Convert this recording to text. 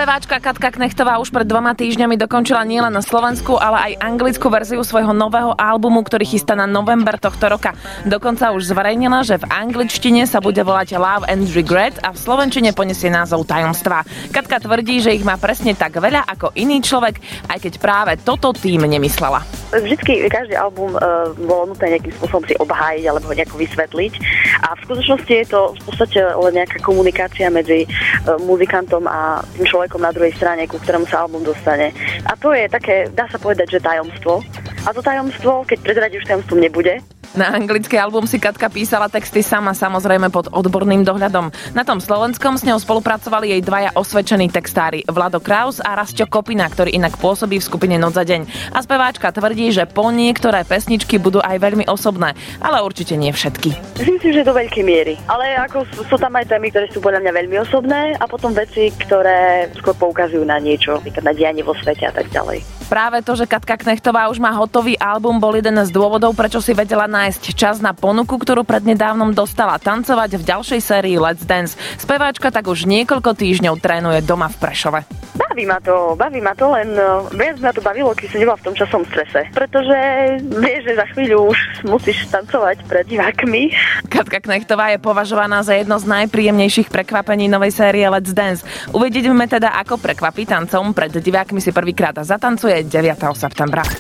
Speváčka Katka Knechtová už pred 2 týždňami dokončila nielen na Slovensku, ale aj anglickú verziu svojho nového albumu, ktorý chystá na november tohto roka. Dokonca už zverejnila, že v angličtine sa bude volať Love and Regret a v slovenčine poniesie názov Tajomstvá. Katka tvrdí, že ich má presne tak veľa ako iný človek, aj keď práve toto tým nemyslela. Vždycky každý album bolo nutné nejakým spôsobom si obhájiť alebo ho nejako vysvetliť a v skutočnosti je to v podstate len nejaká komunikácia medzi muzikantom a tým človekom na druhej strane, ku ktorému sa album dostane. A to je také, dá sa povedať, že tajomstvo. A to tajomstvo, keď prezradíš, tajomstvom nebude. Na anglický album si Katka písala texty sama, samozrejme pod odborným dohľadom. Na tom slovenskom s ňou spolupracovali jej dvaja osvedčení textári, Vlado Kraus a Rasťo Kopina, ktorý inak pôsobí v skupine Noc za deň. A speváčka tvrdí, že po niektoré pesničky budú aj veľmi osobné, ale určite nie všetky. Myslím si, že do veľkej miery. Ale ako sú tam aj témy, ktoré sú podľa mňa veľmi osobné a potom veci, ktoré skôr poukazujú na niečo, na dianie vo svete a tak ďalej. Práve to, že Katka Knechtová už má hotový album, bol jeden z dôvodov, prečo si vedela nájsť čas na ponuku, ktorú prednedávnom dostala tancovať v ďalšej sérii Let's Dance. Speváčka tak už niekoľko týždňov trénuje doma v Prešove. Baví ma to, len viac ma to bavilo, keď som nebola v tom časom strese. Pretože vieš, že za chvíľu už musíš tancovať pred divákmi. Katka Knechtová je považovaná za jedno z najpríjemnejších prekvapení novej série Let's Dance. Uvidíme teda, ako prekvapí tancom. Pred divákmi si prvýkrát zatancuje 9. septembra.